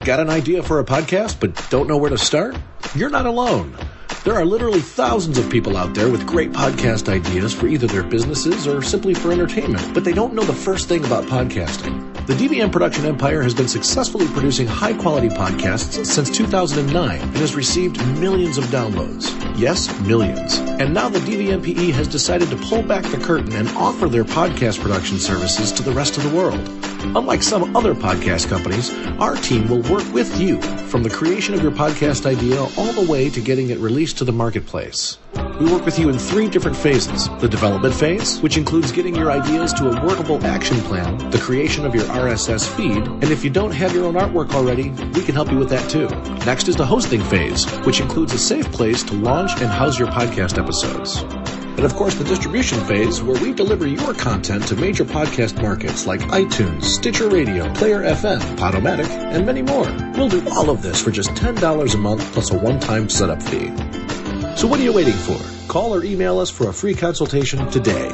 Got an idea for a podcast but don't know where to start? You're not alone. There are literally thousands of people out there with great podcast ideas for either their businesses or simply for entertainment, but they don't know the first thing about podcasting. The DVM production empire has been successfully producing high-quality podcasts since 2009 and has received millions of downloads. Yes, millions. And now the DVMPE has decided to pull back the curtain and offer their podcast production services to the rest of the world. Unlike some other podcast companies, our team will work with you from the creation of your podcast idea all the way to getting it released to the marketplace. We work with you in 3 different phases. The development phase, which includes getting your ideas to a workable action plan, the creation of your RSS feed, and if you don't have your own artwork already, we can help you with that too. Next is the hosting phase, which includes a safe place to launch and house your podcast episodes. And of course, the distribution phase, where we deliver your content to major podcast markets like iTunes, Stitcher Radio, Player FM, Podomatic, and many more. We'll do all of this for just $10 a month plus a one-time setup fee. So what are you waiting for? Call or email us for a free consultation today.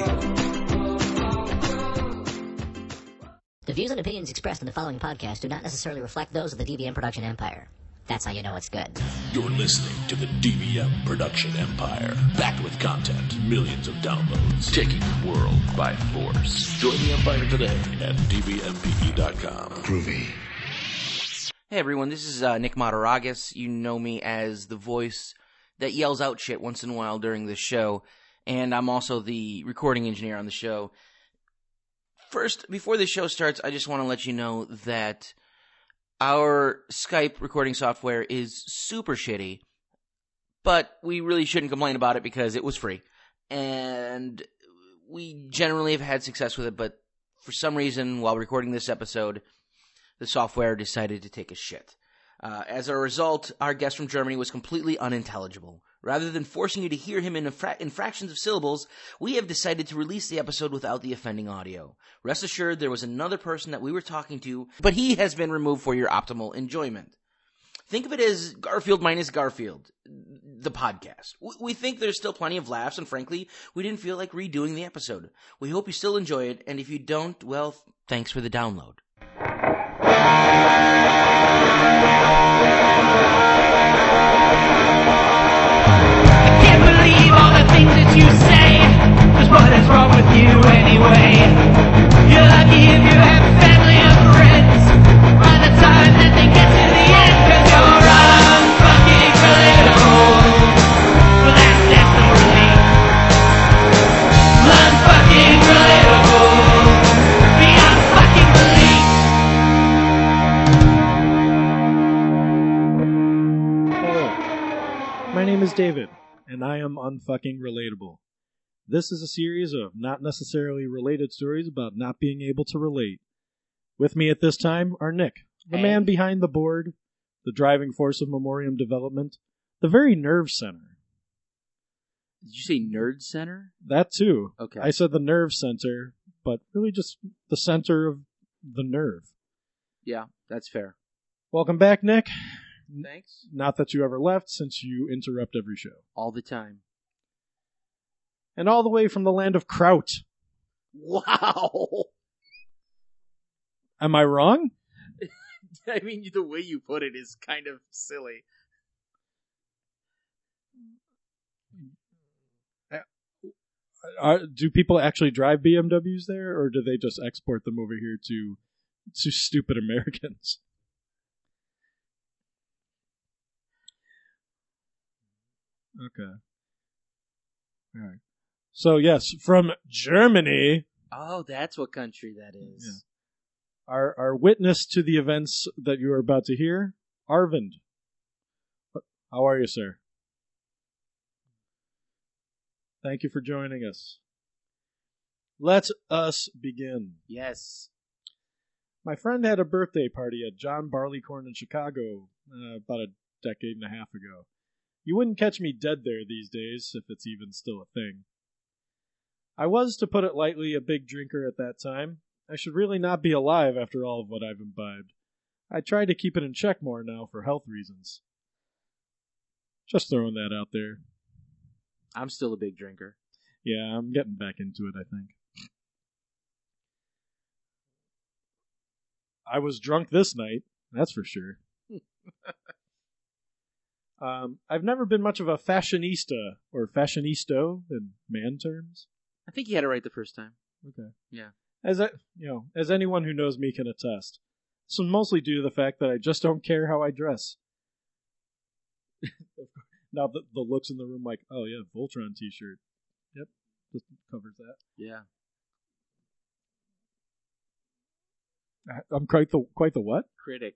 The views and opinions expressed in the following podcast do not necessarily reflect those of the DVM production empire. That's how you know it's good. You're listening to the DVM production empire. Packed with content, millions of downloads, taking the world by force. Join the empire today at dvmpe.com. Groovy. Hey everyone, this is Nick Mataragas. You know me as the voice that yells out shit once in a while during the show, and I'm also the recording engineer on the show. First, before the show starts, I just want to let you know that our Skype recording software is super shitty, but we really shouldn't complain about it because it was free, and we generally have had success with it, but for some reason, while recording this episode, the software decided to take a shit. As a result, our guest from Germany was completely unintelligible. Rather than forcing you to hear him in fractions of syllables, we have decided to release the episode without the offending audio. Rest assured, there was another person that we were talking to, but he has been removed for your optimal enjoyment. Think of it as Garfield minus Garfield, the podcast. We think there's still plenty of laughs, and frankly, we didn't feel like redoing the episode. We hope you still enjoy it, and if you don't, well, thanks for the download. All the things that you say, just what is wrong with you anyway? You're lucky if you have family and friends by the time that they get to the end, cause you're unfucking relatable. But that's definitely unfucking relatable. Beyond fucking belief. Hello, my name is David, and I am unfucking relatable. This is a series of not necessarily related stories about not being able to relate. With me at this time are Nick, the man behind the board, the driving force of Memoriam Development, the very nerve center. Did you say Nerd Center? That too. Okay. I said the nerve center, but really just the center of the nerve. Yeah, that's fair. Welcome back, Nick. Thanks. Not that you ever left, since you interrupt every show. All the time. And all the way from the land of Kraut. Wow! Am I wrong? I mean, the way you put it is kind of silly. Do people actually drive BMWs there, or do they just export them over here to stupid Americans? Okay. All right. So, yes, from Germany. Oh, that's what country that is. Yeah. Our witness to the events that you are about to hear, Arvind. How are you, sir? Thank you for joining us. Let us begin. Yes. My friend had a birthday party at John Barleycorn in Chicago about a decade and a half ago. You wouldn't catch me dead there these days, if it's even still a thing. I was, to put it lightly, a big drinker at that time. I should really not be alive after all of what I've imbibed. I try to keep it in check more now for health reasons. Just throwing that out there. I'm still a big drinker. Yeah, I'm getting back into it, I think. I was drunk this night, that's for sure. I've never been much of a fashionista or fashionisto in man terms. I think you had it right the first time. Okay. Yeah. As anyone who knows me can attest, this is mostly due to the fact that I just don't care how I dress. Now the looks in the room like, oh yeah, Voltron t-shirt. Yep, this covers that. Yeah. I'm quite the what? Critic.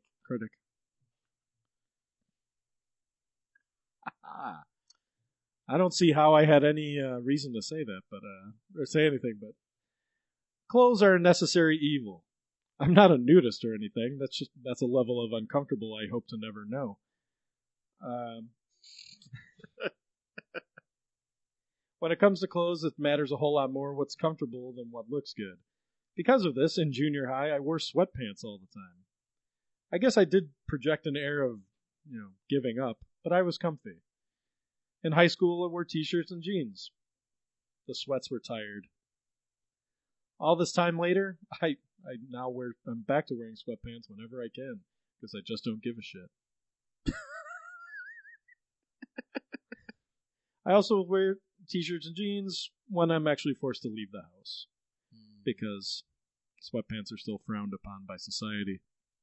I don't see how I had any reason to say that, or say anything, but clothes are a necessary evil. I'm not a nudist or anything. That's a level of uncomfortable I hope to never know. When it comes to clothes, it matters a whole lot more what's comfortable than what looks good. Because of this, in junior high, I wore sweatpants all the time. I guess I did project an air of, giving up, but I was comfy. In high school, I wore t-shirts and jeans. The sweats were tired. All this time later, I'm back to wearing sweatpants whenever I can, because I just don't give a shit. I also wear t-shirts and jeans when I'm actually forced to leave the house, because sweatpants are still frowned upon by society.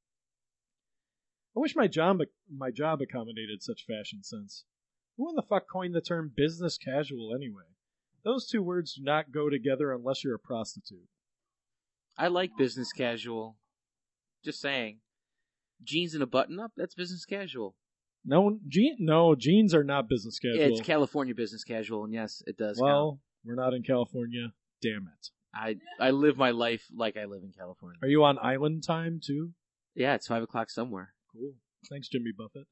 I wish my job accommodated such fashion sense. Who in the fuck coined the term business casual anyway? Those two words do not go together unless you're a prostitute. I like business casual. Just saying. Jeans and a button-up, that's business casual. No, jeans are not business casual. Yeah, it's California business casual, and yes, it does count. Well, we're not in California. Damn it. I live my life like I live in California. Are you on island time, too? Yeah, it's 5 o'clock somewhere. Cool. Thanks, Jimmy Buffett.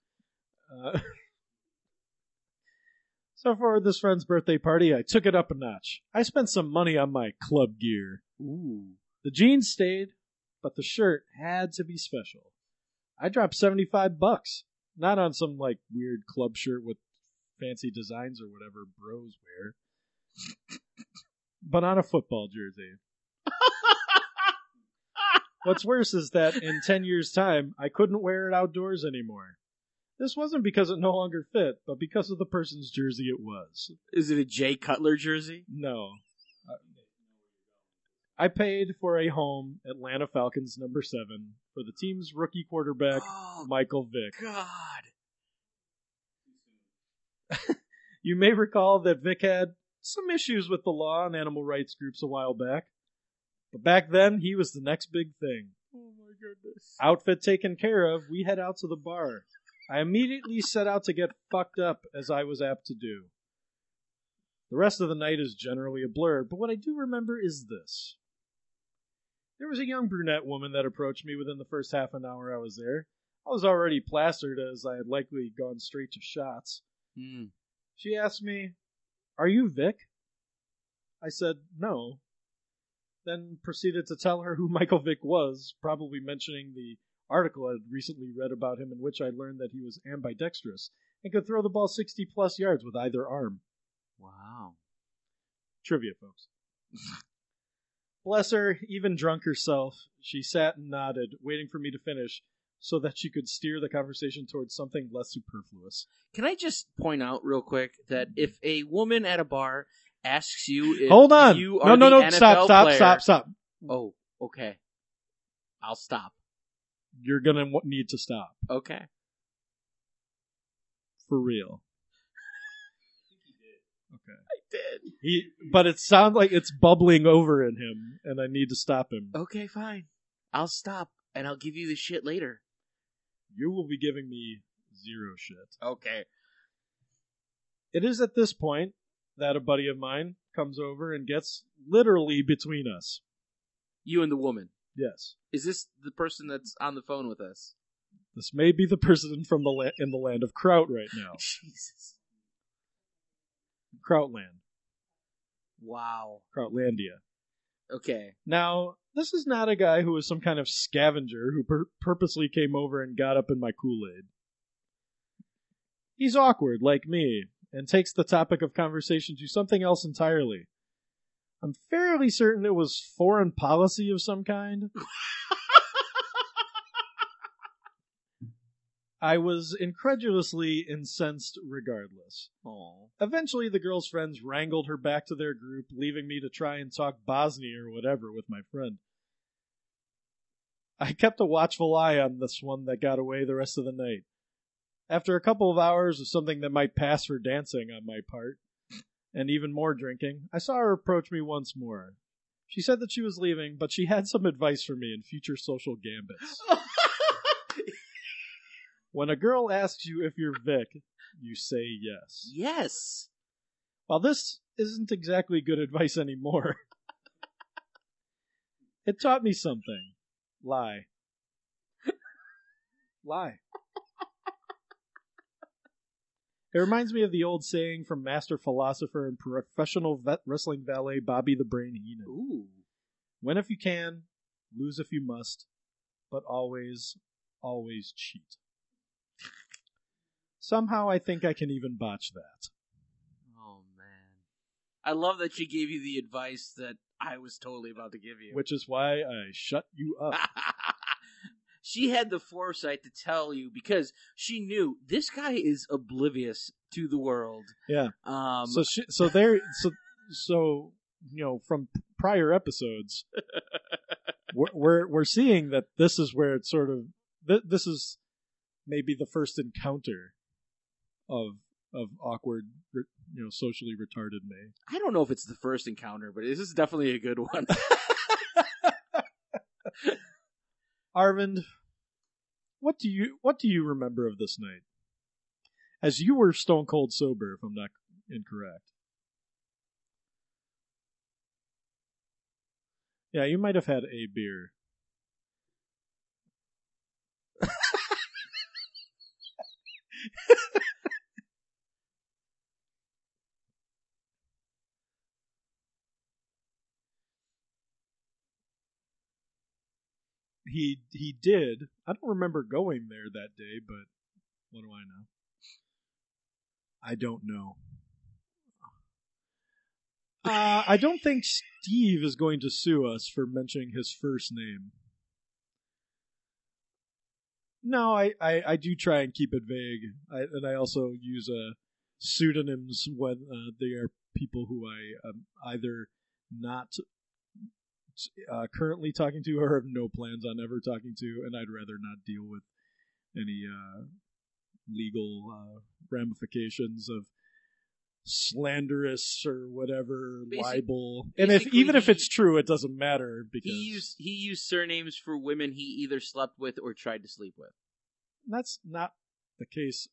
So for this friend's birthday party, I took it up a notch. I spent some money on my club gear. Ooh. The jeans stayed, but the shirt had to be special. I dropped $75. Not on some, weird club shirt with fancy designs or whatever bros wear. But on a football jersey. What's worse is that in 10 years' time, I couldn't wear it outdoors anymore. This wasn't because it no longer fit, but because of the person's jersey it was. Is it a Jay Cutler jersey? No. I paid for a home Atlanta Falcons number 7 for the team's rookie quarterback, Michael Vick. God. You may recall that Vick had some issues with the law and animal rights groups a while back. But back then, he was the next big thing. Oh my goodness. Outfit taken care of, we head out to the bar. I immediately set out to get fucked up, as I was apt to do. The rest of the night is generally a blur, but what I do remember is this. There was a young brunette woman that approached me within the first half an hour I was there. I was already plastered, as I had likely gone straight to shots. She asked me, "Are you Vic?" I said, "No." Then proceeded to tell her who Michael Vick was, probably mentioning the article I had recently read about him in which I learned that he was ambidextrous and could throw the ball 60-plus yards with either arm. Wow. Trivia, folks. Bless her, even drunk herself, she sat and nodded, waiting for me to finish so that she could steer the conversation towards something less superfluous. Can I just point out real quick that if a woman at a bar asks you if Hold on. you are No, the NFL player... Stop. Oh, okay. I'll stop. You're gonna need to stop. Okay. For real. Okay. I did. But it sounds like it's bubbling over in him, and I need to stop him. Okay, fine. I'll stop, and I'll give you the shit later. You will be giving me zero shit. Okay. It is at this point that a buddy of mine comes over and gets literally between us. You and the woman. Yes. Is this the person that's on the phone with us? This may be the person from in the land of Kraut right now. Jesus. Krautland. Wow. Krautlandia. Okay. Now, this is not a guy who was some kind of scavenger who purposely came over and got up in my Kool-Aid. He's awkward, like me, and takes the topic of conversation to something else entirely. I'm fairly certain it was foreign policy of some kind. I was incredulously incensed regardless. Oh. Eventually, the girl's friends wrangled her back to their group, leaving me to try and talk Bosnia or whatever with my friend. I kept a watchful eye on this one that got away the rest of the night. After a couple of hours of something that might pass for dancing on my part, and even more drinking, I saw her approach me once more. She said that she was leaving, but she had some advice for me in future social gambits. When a girl asks you if you're Vic, you say yes. Yes. While this isn't exactly good advice anymore, it taught me something. Lie. Lie. It reminds me of the old saying from master philosopher and professional wrestling valet Bobby the Brain Heenan. Ooh. Win if you can, lose if you must, but always, always cheat. Somehow I think I can even botch that. Oh, man. I love that she gave you the advice that I was totally about to give you. Which is why I shut you up. She had the foresight to tell you because she knew this guy is oblivious to the world. Yeah. So you know, from prior episodes, we're seeing that this is where it's sort of this is maybe the first encounter of awkward, you know, socially retarded me. I don't know if it's the first encounter, but this is definitely a good one. Arvind, what do you remember of this night? As you were stone cold sober, if I'm not incorrect. Yeah, you might have had a beer. He did. I don't remember going there that day, but what do I know? I don't know. I don't think Steve is going to sue us for mentioning his first name. No, I do try and keep it vague. And I also use pseudonyms when they are people who I am either not currently talking to or have no plans on ever talking to, and I'd rather not deal with any legal ramifications of slanderous or whatever libel. And even if it's true, it doesn't matter because he used surnames for women he either slept with or tried to sleep with. That's not the case.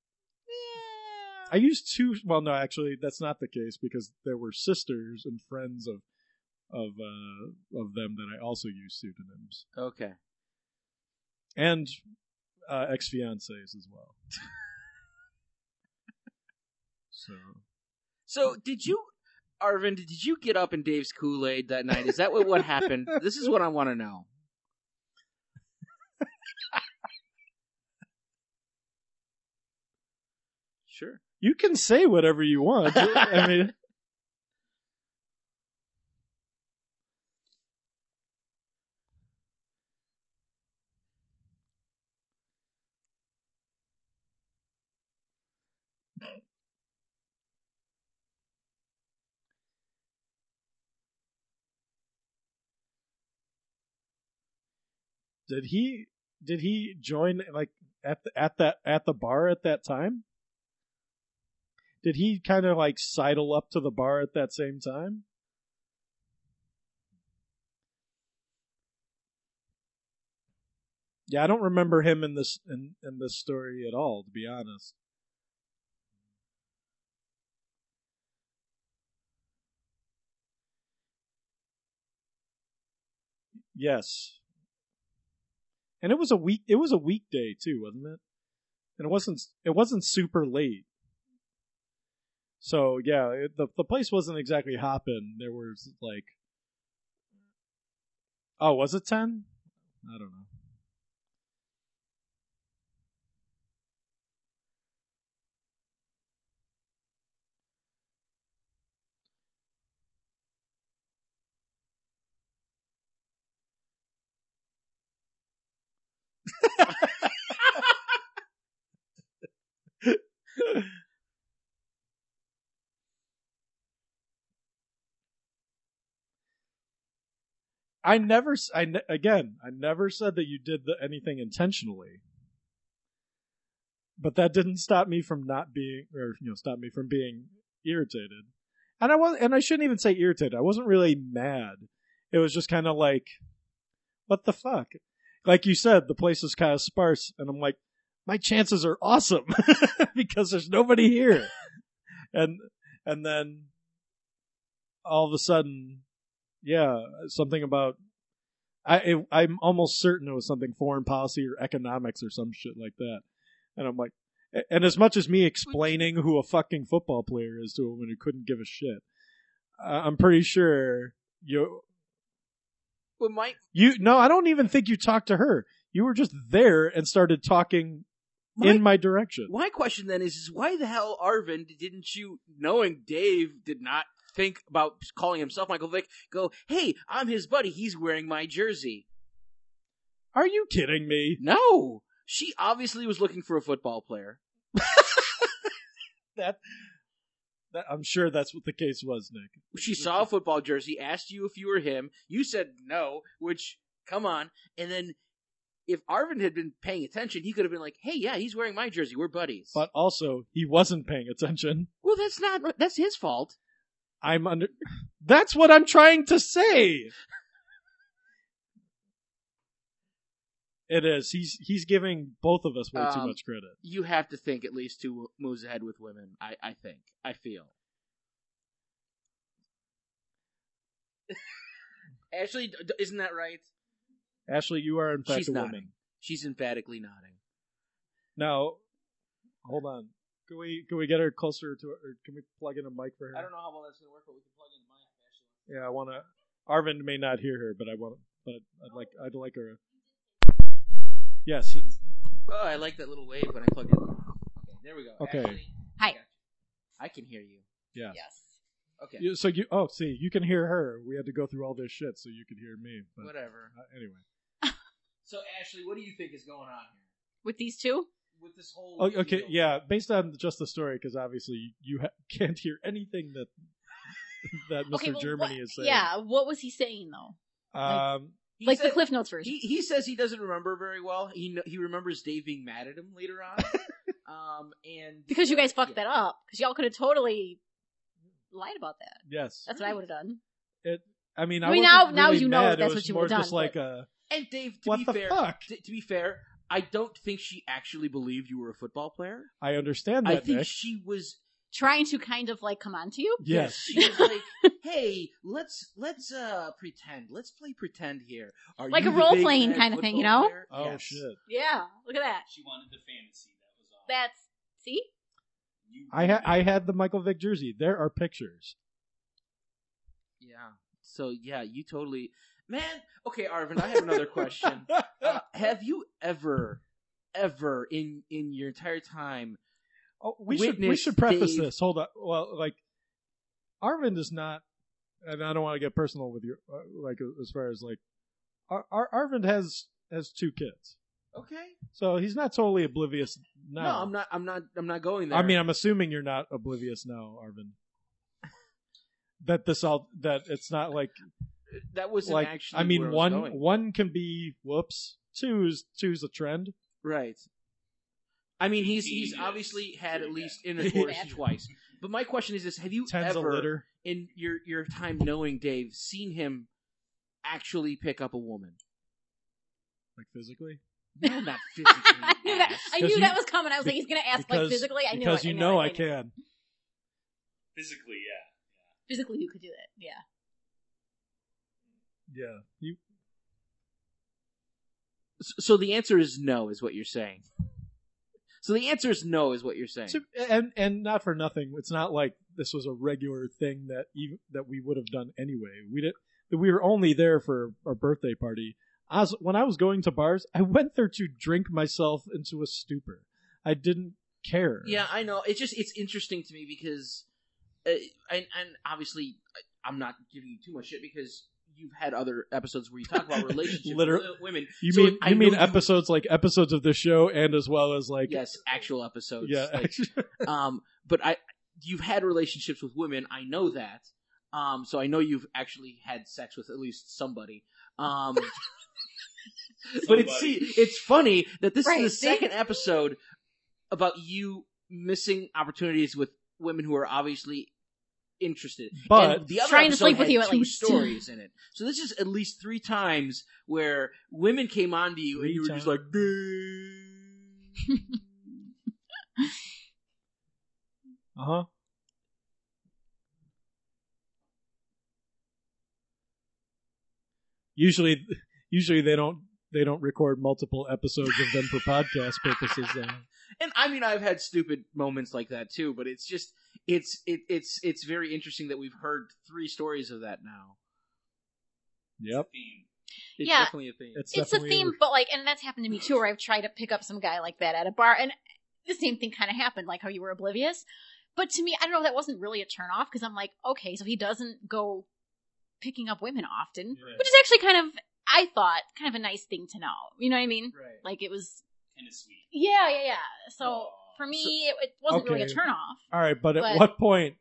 I used two. Well, no, actually, that's not the case because there were sisters and friends of them that I also used pseudonyms. Okay. And ex-fiancés as well. So did you, Arvind, did you get up in Dave's Kool-Aid that night? Is that what happened? This is what I want to know. Sure. You can say whatever you want. I mean... Did he join like at the bar at that time? Did he kind of like sidle up to the bar at that same time? Yeah, I don't remember him in this story at all, to be honest. Yes. And it was a weekday too, wasn't it? And it wasn't super late. So yeah, the place wasn't exactly hopping. There was like, oh, was it 10? I don't know. I never said that you did anything intentionally, but that didn't stop me from stop me from being irritated. And I shouldn't even say irritated. I wasn't really mad. It was just kind of like, what the fuck? Like you said, the place is kind of sparse, and I'm like, my chances are awesome because there's nobody here. And then all of a sudden, yeah, something about I'm almost certain it was something foreign policy or economics or some shit like that. And I'm like, and as much as me explaining who a fucking football player is to a woman who couldn't give a shit, I'm pretty sure no, I don't even think you talked to her. You were just there and started talking in my direction. My question then is why the hell, Arvind, didn't you, knowing Dave did not think about calling himself Michael Vick, go, hey, I'm his buddy, he's wearing my jersey? Are you kidding me? No! She obviously was looking for a football player. That I'm sure that's what the case was, Nick. She saw a football jersey, asked you if you were him. You said no, which, come on. And then if Arvind had been paying attention, he could have been like, hey, yeah, he's wearing my jersey. We're buddies. But also, he wasn't paying attention. Well, that's his fault. That's what I'm trying to say. It is. He's giving both of us way too much credit. You have to think at least 2 moves ahead with women, I think. I feel. Ashley, isn't that right? Ashley, you are in fact She's a nodding. woman. She's emphatically nodding. Now, hold on. Can we get her closer to her? Or can we plug in a mic for her? I don't know how well that's going to work, but we can plug in the mic, Ashley. Yeah, I want to. Arvind may not hear her, but I'd like her. Yes. Oh, I like that little wave when I plug it in. Okay, there we go. Okay. Ashley, Hi. I can hear you. Yeah. Yes. Okay. See, you can hear her. We had to go through all this shit so you could hear me. But, Whatever. Anyway. So, Ashley, what do you think is going on here? With these two? With this whole Okay, deal? yeah, based on just the story, because obviously you can't hear anything that Mr. Okay, well, Germany is saying. Yeah, what was he saying, though? He Like said- the Cliff Notes version. He says he doesn't remember very well. He remembers Dave being mad at him later on. And Because you guys fucked that up. Because y'all could have totally lied about that. Yes. That's what I would have done. I mean, now really you know mad. that's it was what you more would've just done, like but- And Dave, What the fuck? To be fair, I don't think she actually believed you were a football player. I understand that, I think Nick. she was. Trying to kind of like come on to you? Yes. She was like, "Hey, let's pretend. Let's play pretend here." Are Like you a the role big playing bad kind of thing, you football know? player? Oh, Yes. shit. Yeah, look at that. She wanted the fantasy. That was all. That's, see? I had the Michael Vick jersey. There are pictures. Yeah. So yeah, you totally, man. Okay, Arvind, I have another question. Have you ever in your entire time? Oh, we Witness should preface Dave- this. Hold on. Well, like Arvind is not, and I don't want to get personal with you. Like as far as like, Arvind has 2 kids, Okay. so he's not totally oblivious now. No, I'm not going there. I mean, I'm assuming you're not oblivious now, Arvind. That it's not like that wasn't like actually. I mean, where was going. one can be whoops. Two's a trend. Right. I mean, he's Indeed, obviously yes. had at Pretty least bad. intercourse twice. But my question is this: have you Tens a ever, litter. in your time knowing Dave, seen him actually pick up a woman? Like physically. No, not physically. I knew that, ass. I 'Cause knew you- that was coming. I was like, he's going to ask like Because- physically. I knew because it. you I know knew I it. can. Physically, yeah. Physically, you could do that. Yeah. Yeah. You. So the answer is no, is what you're saying. So the answer is no, is what you're saying. And not for nothing. It's not like this was a regular thing that we would have done anyway. We were only there for our birthday party. When I was going to bars, I went there to drink myself into a stupor. I didn't care. Yeah, I know. It's interesting to me because, and obviously I'm not giving you too much shit because you've had other episodes where you talk about relationships Literally- with women. You So mean I you mean know episodes like episodes of the show, and as well as like Yes, actual episodes. yeah. Like, but you've had relationships with women. I know that. So I know you've actually had sex with at least somebody. But it's funny that this Right, is the see? second episode about you missing opportunities with women who are obviously interested. But- and the other Trying to episode sleep with had you at 2 least. stories in it. So this is at least 3 times where women came on to you and you were just like, Uh-huh. Usually they don't record multiple episodes of them for podcast purposes. And I mean, I've had stupid moments like that too, but it's just it's very interesting that we've heard 3 stories of that now. Yep. It's Yeah. definitely a theme. It's a definitely theme, but like, and that's happened to me too, where I've tried to pick up some guy like that at a bar, and the same thing kind of happened, like how you were oblivious. But to me, I don't know, that wasn't really a turn off, because I'm like, okay, so he doesn't go picking up women often, which is actually kind of, I thought, kind of a nice thing to know. You know what I mean? Right. Like, it was, Kind of sweet. yeah. So, for me, it wasn't really a Okay. turn off. All right, but at But- what point?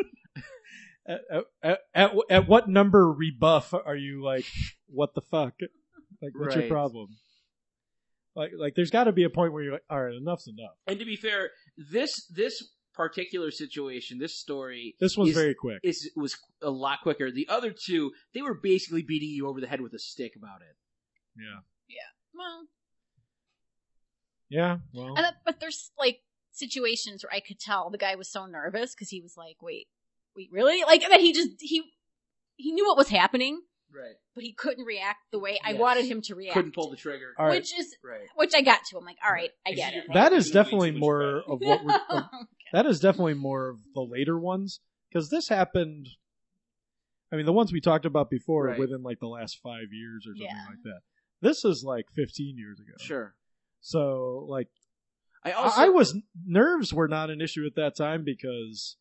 at what number rebuff are you like? What the fuck? Like, what's your Right. problem? Like, there's got to be a point where you're like, all right, enough's enough. And to be fair, this particular situation, this story, This one's is- very quick. was a lot quicker. The other 2, they were basically beating you over the head with a stick about it. Yeah. Well, Yeah. Well. but there's like situations where I could tell the guy was so nervous because he was like, wait, really? Like, that he knew what was happening, Right. but he couldn't react the way I Yes. wanted him to react. Couldn't pull the trigger. All right. Which I got to. I'm like, all right, I get it. That is Way definitely too much more credit. of what we're. That is definitely more of the later ones, because this happened. I mean, the ones we talked about before Right. within like the last 5 years or something Yeah. like that. This is like 15 years ago. Sure. So like, I nerves were not an issue at that time because,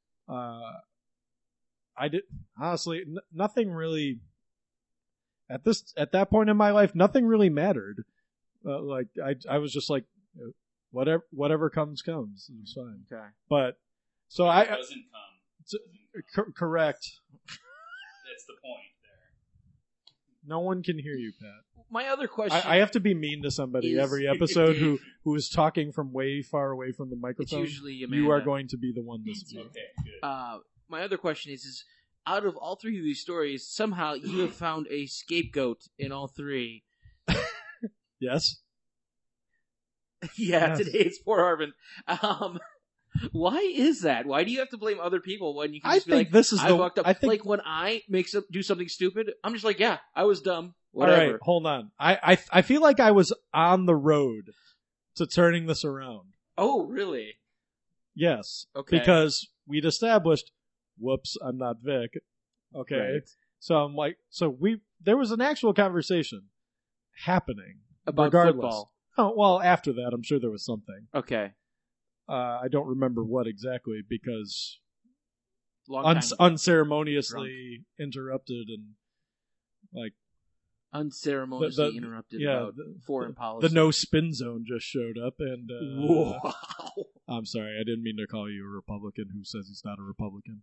I did honestly nothing really. At that point in my life, nothing really mattered. Like I was just like, whatever comes. It was fine. Okay. But so It doesn't come. correct. That's the point there. No one can hear you, Pat. My other question. I have to be mean to somebody Is- every episode who is talking from way far away from the It's microphone. usually Amanda. You are going to be the one this week. Okay, good. My other question is out of all 3 of these stories, somehow you have found a scapegoat in all 3. Yes. Yeah, Yes. today it's poor Arvin. Why is that? Why do you have to blame other people when you can I just be think like, this is I the- fucked up? I think- like when I do something stupid, I'm just like, yeah, I was dumb. All Whatever. right, hold on. I feel like I was on the road to turning this around. Oh, really? Yes. Okay. Because we'd established, whoops, I'm not Vic. Okay. Right. So I'm like, there was an actual conversation happening About regardless. football. Oh, well, after that, I'm sure there was something. Okay. I don't remember what exactly because Long time. unceremoniously interrupted and like Unceremoniously the- interrupted yeah, about the- foreign policy. the no spin zone just showed up and Wow. I'm sorry, I didn't mean to call you a Republican who says he's not a Republican.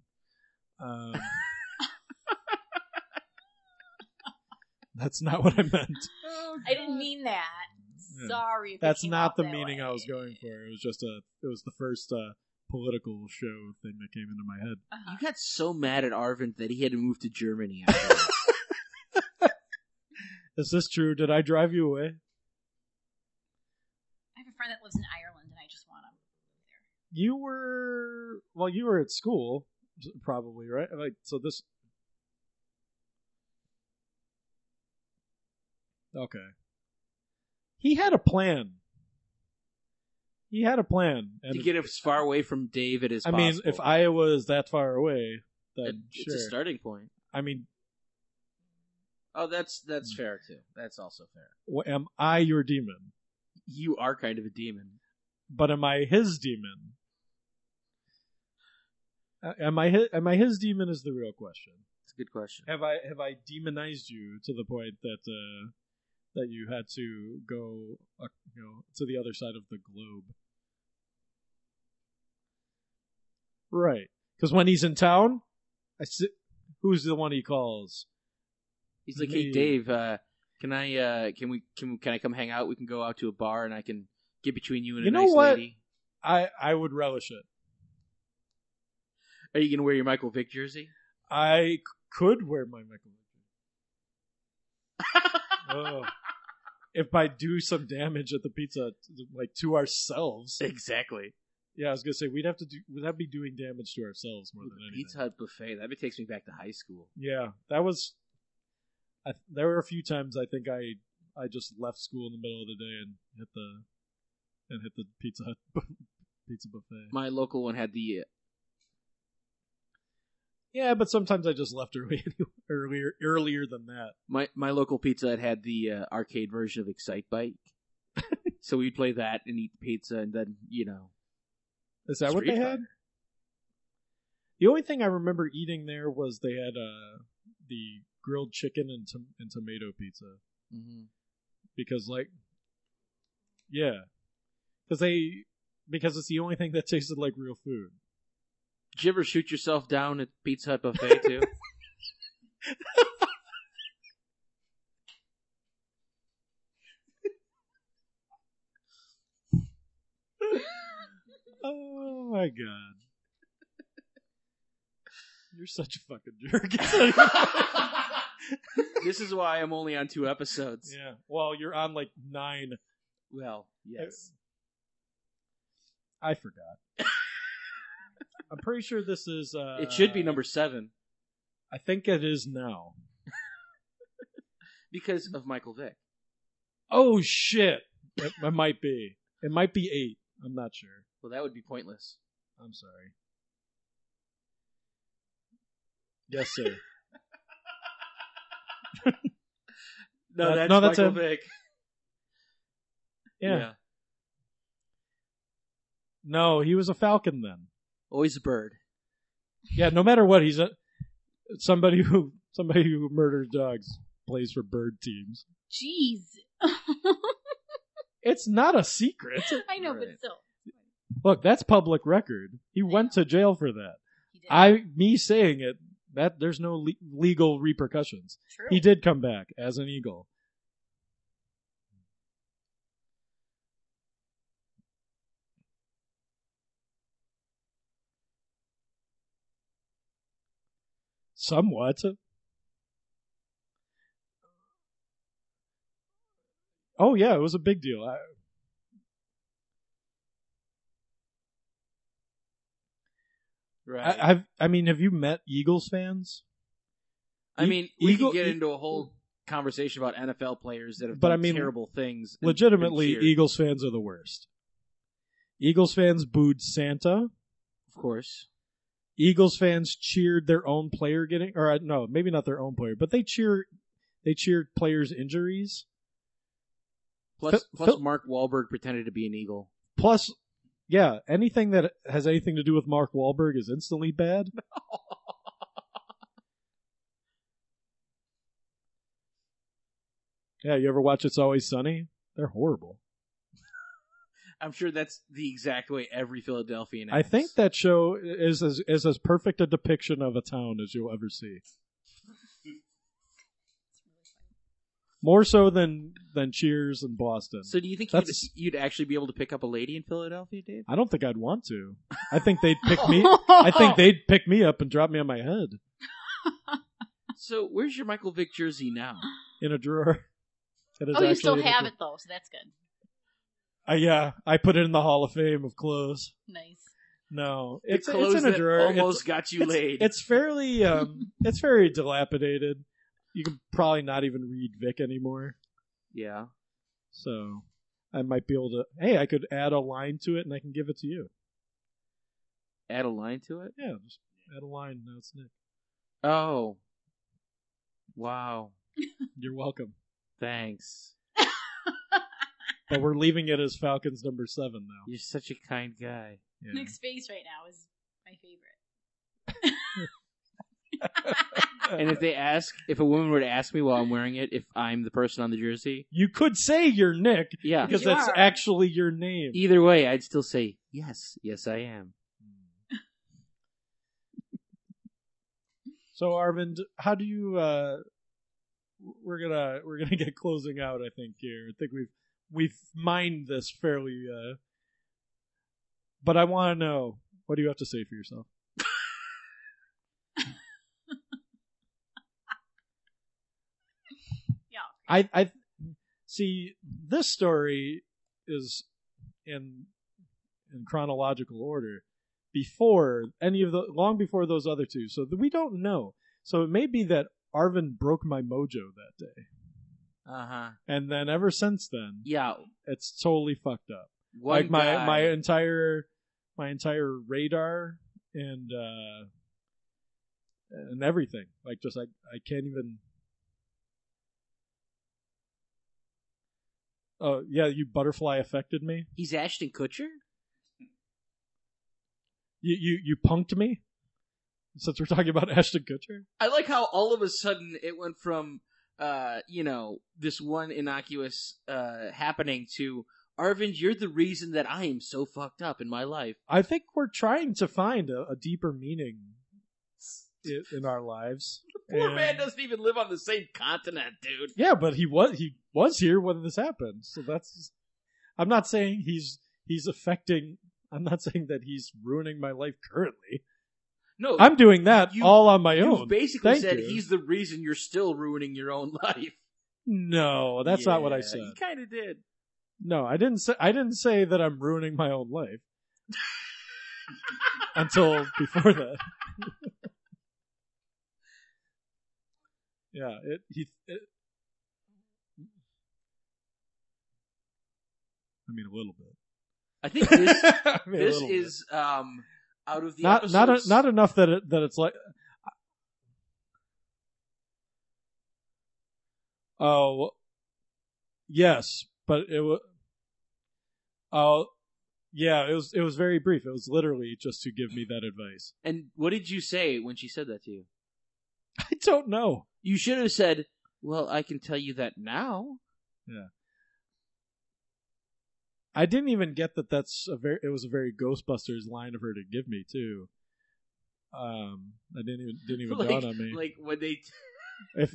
That's not what I meant. I didn't mean that. Yeah. Sorry. If it That's came not off the that meaning way. I was going for. It was the first political show thing that came into my head. You got so mad at Arvin that he had to move to Germany after that. Is this true? Did I drive you away? I have a friend that lives in Ireland, and I just want to move You were at school, probably, right? Like, so this. Okay. He had a plan. And to get as far away from David as I possible. mean, if Iowa is that far away, then it's sure. a starting point. I mean, Oh, that's fair too. That's also fair. am I your demon? You are kind of a demon. But am I his demon? Am I his demon is the real question. It's a good question. Have I demonized you to the point that that you had to go to the other side of the globe? Right. Because when he's in town, who's the one he calls? He's like, "Hey, Dave, can I come hang out? We can go out to a bar, and I can get between you and a nice lady." I would relish it. Are you gonna wear your Michael Vick jersey? I could wear my Michael Vick. If I do some damage at the pizza, like to ourselves. Exactly. Yeah, I was gonna say we'd have be doing damage to ourselves more than anything. Pizza Hut buffet. That takes me back to high school. Yeah, that was. There were a few times I think I just left school in the middle of the day and hit the Pizza Hut pizza buffet. My local one had the. Yeah, but sometimes I just left earlier than that. My local Pizza Hut had the arcade version of Excite Bike, so we'd play that and eat pizza, and then Is that what they had? The only thing I remember eating there was they had the grilled chicken and tomato pizza. Mm-hmm. Because because it's the only thing that tasted like real food. Did you ever shoot yourself down at Pizza Hut buffet too? Oh my god. You're such a fucking jerk. This is why I'm only on 2 episodes. Yeah. Well, you're on like 9. Well, yes. I forgot. I'm pretty sure this is... it should be number 7. I think it is now. Because of Michael Vick. Oh, shit. It might be. It might be 8. I'm not sure. Well, that would be pointless. I'm sorry. Yes, sir. That's that's Michael him. Vick. Yeah. No, he was a Falcon then. Always a bird. Yeah, no matter what, he's somebody who murders dogs plays for bird teams. Jeez. It's not a secret. I know, Right. but still. Look, that's public record. He went to jail for that. He did. Me saying it, that there's no legal repercussions. True. He did come back as an eagle. Somewhat. Oh yeah, it was a big deal. Right. I mean, have you met Eagles fans? I mean, we Eagle- could get into a whole conversation about NFL players that have But done I mean, terrible things. and Legitimately, cheered. Eagles fans are the worst. Eagles fans booed Santa. Of course. Eagles fans cheered their own player getting, or no, maybe not their own player, but they cheered players' injuries. Plus, Phil- Mark Wahlberg pretended to be an Eagle. Plus, yeah, anything that has anything to do with Mark Wahlberg is instantly bad. Yeah, you ever watch It's Always Sunny? They're horrible. I'm sure that's the exact way every Philadelphian acts. I think that show is as perfect a depiction of a town as you'll ever see. More so than Cheers and Boston. So do you think That's- you'd actually be able to pick up a lady in Philadelphia, Dave? I don't think I'd want to. I think they'd pick me. I think they'd pick me up and drop me on my head So where's your Michael Vick jersey now? in a drawer. It is Oh, you actually still in a have drawer. it though, so that's good. Yeah, I put it in the Hall of Fame of clothes. Nice. No, The it's clothes in a that drawer. almost got you laid. It's fairly it's very dilapidated. You can probably not even read Vic anymore. Yeah. So I might be able to. Hey, I could add a line to it and I can give it to you. Add a line to it? Yeah, just add a line. Now it's Nick. Oh. Wow. You're welcome. Thanks. But we're leaving it as Falcons number 7 now. You're such a kind guy. Yeah. Nick's face right now is my favorite. And if a woman were to ask me while I'm wearing it, if I'm the person on the jersey, You could say you're Nick, yeah. because You that's are. actually your name. Either way, I'd still say yes, I am. So Arvind, how do you? We're gonna get closing out. I think here. I think we've mined this fairly. But I want to know, what do you have to say for yourself? Yeah. I see. This story is in chronological order. Before any of long before those other two, so we don't know. So it may be that Arvind broke my mojo that day, and then ever since then, Yeah. it's totally fucked up. One Like guy, my entire radar and everything. Like just I can't even. Oh yeah, you butterfly affected me. he's Ashton Kutcher? You punked me. Since we're talking about Ashton Kutcher. I like how all of a sudden it went from, this one innocuous happening to, Arvind, you're the reason that I am so fucked up in my life. I think we're trying to find a deeper meaning in our lives. Poor And- man doesn't even live on the same continent, dude. Yeah, but he was here when this happened. So that's. I'm not saying he's affecting. I'm not saying that he's ruining my life currently. No, I'm doing that you- all on my you own. basically Thank said you. he's the reason you're still ruining your own life. No, that's not what I Yeah, said. You kind of did. No, I didn't say that I'm ruining my own life. Until before that. Yeah, I mean, a little bit. I think this I mean, a this little bit. is out of the not episodes. not enough that it's like. Oh, yes, but it was. Oh, yeah, it was very brief. It was literally just to give me that advice. And what did you say when she said that to you? I don't know. You should have said, "Well, I can tell you that now." Yeah. I didn't even get that. It was a very Ghostbusters line of her to give me too. I didn't even dawn on me. Like when they If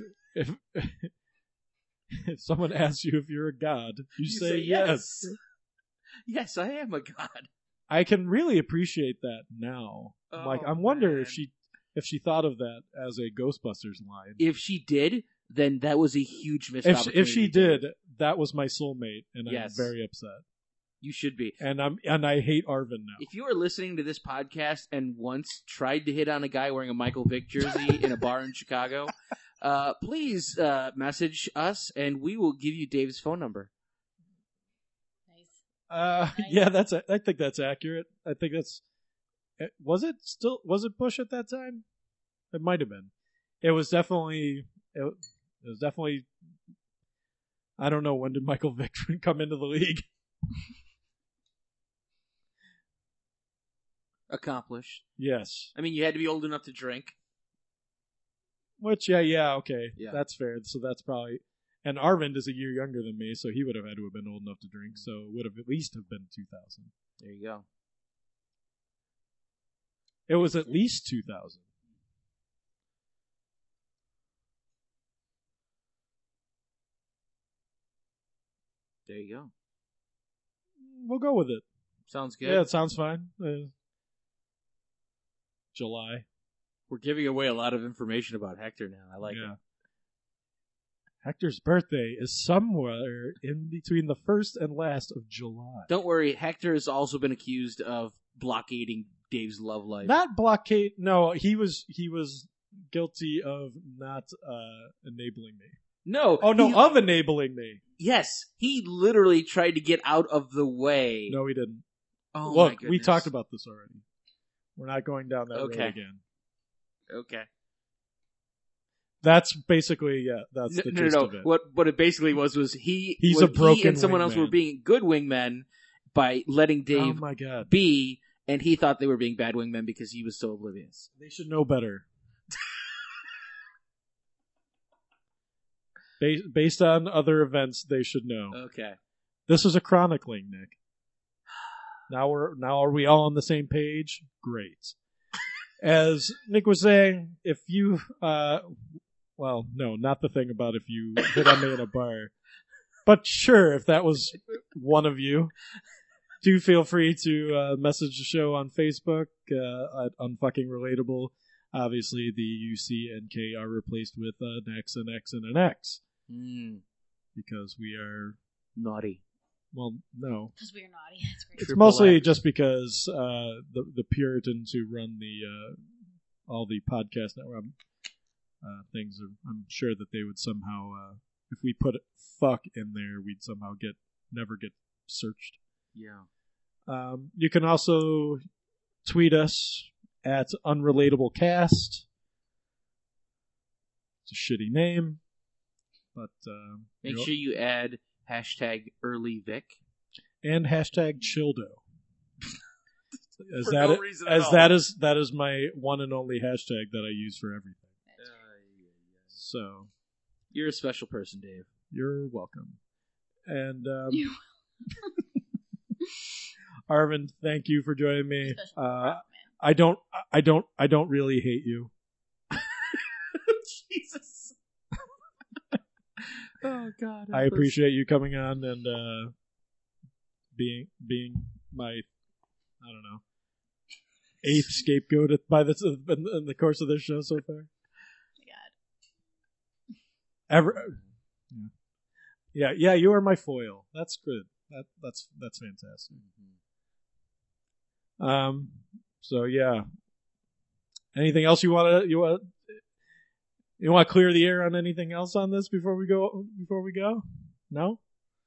if someone asks you if you're a god, you say yes. Yes, I am a god. I can really appreciate that now. Like, I wonder man. if she thought of that as a Ghostbusters line. If she did, then that was a huge missed opportunity. If she did, that was my soulmate, and Yes. I'm very upset. You should be. And I hate Arvin now. If you are listening to this podcast and once tried to hit on a guy wearing a Michael Vick jersey in a bar in Chicago, please message us and we will give you Dave's phone number. Nice. Yeah, I think that's accurate. I think that's. Was it Bush at that time? It might have been. It was definitely. It was definitely. I don't know, when did Michael Vick come into the league? Accomplished. Yes. I mean, you had to be old enough to drink. Which, yeah, okay. Yeah. That's fair. So that's probably. And Arvind is a year younger than me, so he would have had to have been old enough to drink. So it would have at least have been 2000. There you go. It was at least 2000. There you go. We'll go with it. Sounds good. Yeah, it sounds fine. July. We're giving away a lot of information about Hector now. I like it. Hector's birthday is somewhere in between the 1st and last of July. Don't worry, Hector has also been accused of blockading Dave's love life. Not blockade. No, he was guilty of not enabling me. No. Oh no, he- of enabling me. Yes, he literally tried to get out of the way. No, he didn't. Oh my Look, we goodness. talked about this already. We're not going down that Okay. road again. Okay. That's basically that's the gist No. of it. What it basically was He's a broken he and someone else wingman. were being good wingmen by letting Oh Dave my god. be, and he thought they were being bad wingmen because he was so oblivious. They should know better. Based on other events, they should know. Okay. This is a chronicling, Nick. Now are we all on the same page? Great. As Nick was saying, if you, well, no, not the thing about if you hit on me in a bar. But sure, if that was one of you, do feel free to message the show on Facebook at Unfucking Relatable. Obviously, the UC and K are replaced with an X and X and an X. Because we are naughty. Well, no. Because we are naughty. That's great. It's mostly just because the Puritans who run all the podcast network things, I'm sure that they would somehow, if we put fuck in there, we'd somehow never get searched. Yeah. You can also tweet us at UnrelatableCast. It's a shitty name, but make sure you add #EarlyVic and #Childo. That is my one and only hashtag that I use for everything. So you're a special person, Dave. You're welcome. And Arvind, thank you for joining me. I don't really hate you. Jesus. Oh God. I appreciate you coming on and being my, I don't know, 8th scapegoat in the course of this show so far. Yeah, you are my foil. That's good. That's fantastic. So yeah. Anything else you want to clear the air on anything else on this before we go? No?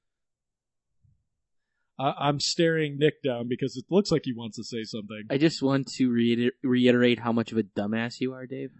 I'm staring Nick down because it looks like he wants to say something. I just want to reiterate how much of a dumbass you are, Dave.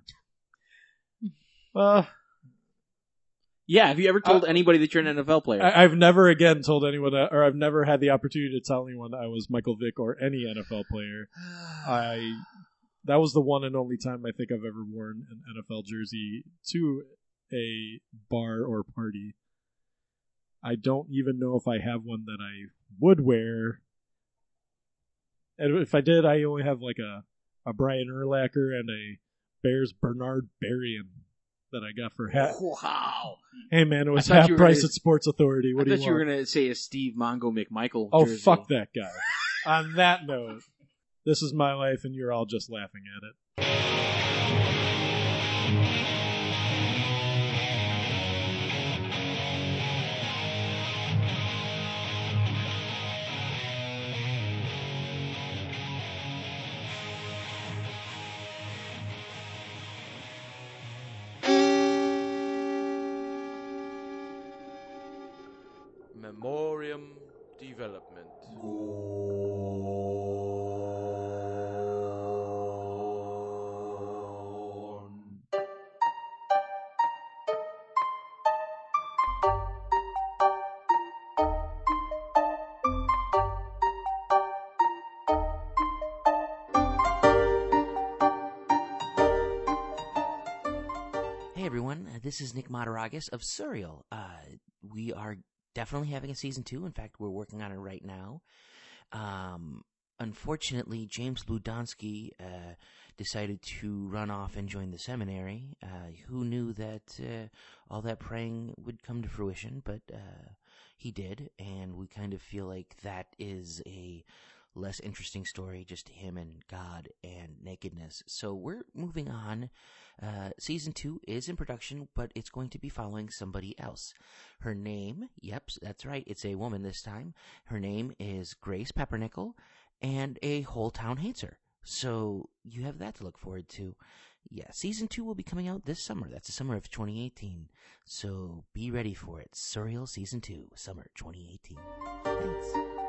Yeah, have you ever told anybody that you're an NFL player? I've never again told anyone, or I've never had the opportunity to tell anyone I was Michael Vick or any NFL player. That was the one and only time I think I've ever worn an NFL jersey to a bar or party. I don't even know if I have one that I would wear. And if I did, I only have like a Brian Urlacher and a Bears Bernard Berrien that I got for half. Wow. Hey man, it was half price at Sports Authority. What do you want? I thought you were going to say a Steve Mongo McMichael Oh, jersey. Fuck that guy. On that note, this is my life and you're all just laughing at it. Memoriam Development. Hey everyone, this is Nick Mataragas of Surreal. We are definitely having a season 2. In fact, we're working on it right now. Unfortunately, James Ludonsky decided to run off and join the seminary. Who knew that all that praying would come to fruition, but he did, and we kind of feel like that is a less interesting story, just him and God and nakedness. So we're moving on. Season 2 is in production, but it's going to be following somebody else. Her name, yep, that's right, it's a woman this time. Her name is Grace Peppernickel, and a whole town hates her. So you have that to look forward to. Yeah, Season 2 will be coming out this summer. That's the summer of 2018. So be ready for it. Surreal Season 2, summer 2018. Thanks.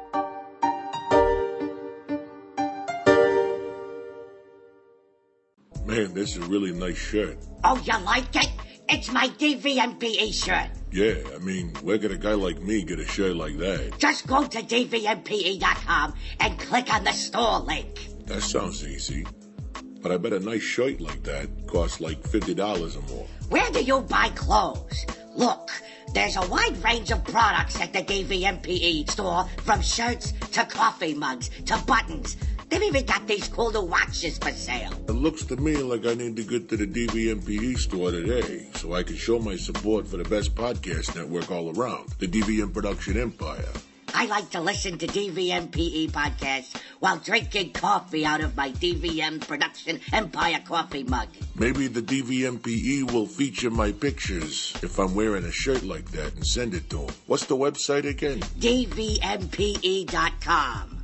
Man, this is a really nice shirt. Oh, you like it? It's my DVMPE shirt. Yeah, I mean, where could a guy like me get a shirt like that? Just go to DVMPE.com and click on the store link. That sounds easy. But I bet a nice shirt like that costs like $50 or more. Where do you buy clothes? Look, there's a wide range of products at the DVMPE store, from shirts to coffee mugs to buttons. They've even got these cool new watches for sale. It looks to me like I need to get to the DVMPE store today so I can show my support for the best podcast network all around, the DVM Production Empire. I like to listen to DVMPE podcasts while drinking coffee out of my DVM Production Empire coffee mug. Maybe the DVMPE will feature my pictures if I'm wearing a shirt like that and send it to them. What's the website again? DVMPE.com.